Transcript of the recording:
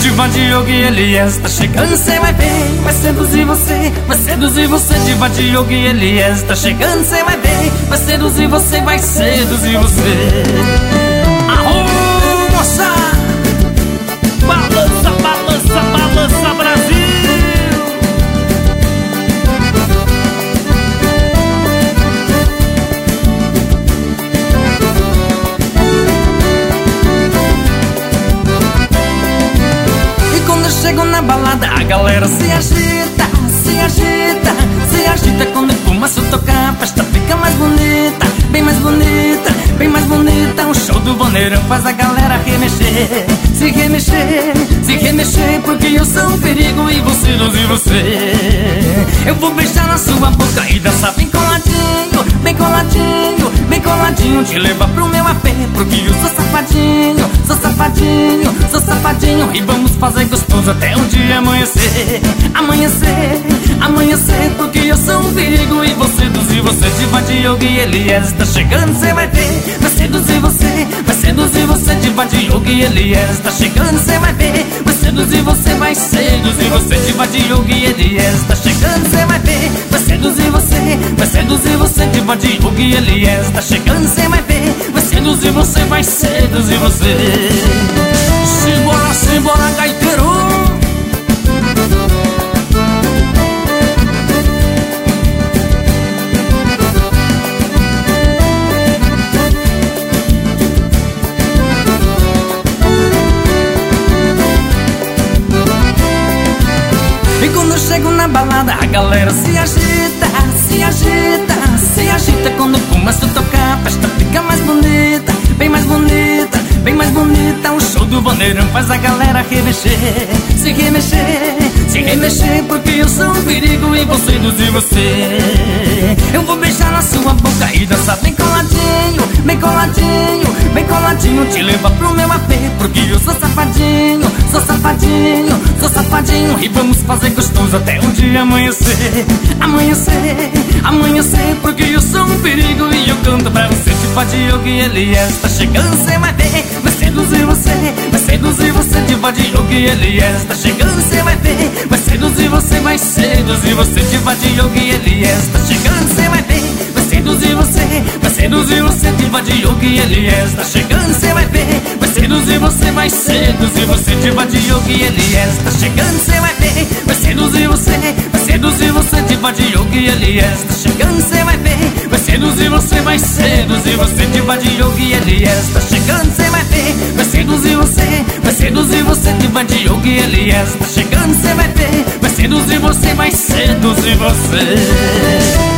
Diva de yoga e Elias tá chegando, cê vai ver. Vai seduzir você, vai seduzir você. Diva de yoga e Elias tá chegando, cê vai ver. Vai seduzir você, vai seduzir você. Arrou, moça! Balança, balança, balança, Brasil! Chego na balada, a galera se agita, se agita, se agita. Quando eu começo a tocar, a festa fica mais bonita, bem mais bonita, bem mais bonita. O show do Boneirão faz a galera remexer, se remexer, se remexer. Porque eu sou um perigo e vou seduzir você. Eu vou beijar na sua boca e dançar bem coladinho, bem coladinho, bem coladinho. Te levar pro meu AP, porque eu sou safadinho, sou safadinho, sou safadinho. E vamos fazer gostoso até o dia amanhecer, amanhecer, amanhecer. Porque eu sou um perigo e vou seduzir você. Diva de yoga e Elias tá chegando, cê vai ver. Vai seduzir você, vai seduzir você. Diva de yoga e Elias tá chegando, cê vai ver. Vai seduzir você, vai seduzir você. Diva de yoga e Elias tá chegando, cê vai ver. Vai seduzir você, vai seduzir você. Diva de yoga e Elias tá chegando, cê vai ver. Vai seduzir você, vai seduzir você. Simbora, simbora, gaiteiro! E quando eu chego na balada, a galera se agita, se agita, se agita. Quando eu começo a tocar, a festa fica mais bonita, bem mais bonita, bem mais bonita. O show do Boneirão faz a galera remexer, se remexer, se remexer. Porque eu sou um perigo e vou seduzir você. Eu vou beijar na sua boca e dançar bem coladinho, bem coladinho, bem coladinho. Te levar pro meu AP, porque eu sou safadinho, sou safadinho, sou safadinho. E vamos fazer gostoso até o dia amanhecer, amanhecer, amanhecer. Porque eu sou um perigo e eu canto pra você. Diva de yoga e Elias tá chegando, cê vai ver. Vai seduzir você, vai seduzir você. Diva de yoga e Elias tá chegando, cê vai ver. Vai seduzir você, vai seduzir você. Diva de yoga e Elias tá chegando, cê vai ver. Vai seduzir você, vai seduzir você. Diva de yoga e Elias tá chegando, cê vai ver. Vai seduzir você, vai seduzir você. Diva de yoga e Elias tá chegando, cê vai ver. Vai seduzir você, vai seduzir você. Diva de yoga e Elias tá chegando, cê vai ver. Vai seduzir você, vai seduzir você. Diva de yoga e Elias tá chegando, cê vai ver. Vai seduzir você, vai seduzir você. Diva de yoga e Elias tá chegando, cê vai ver. Vai seduzir você, vai seduzir você.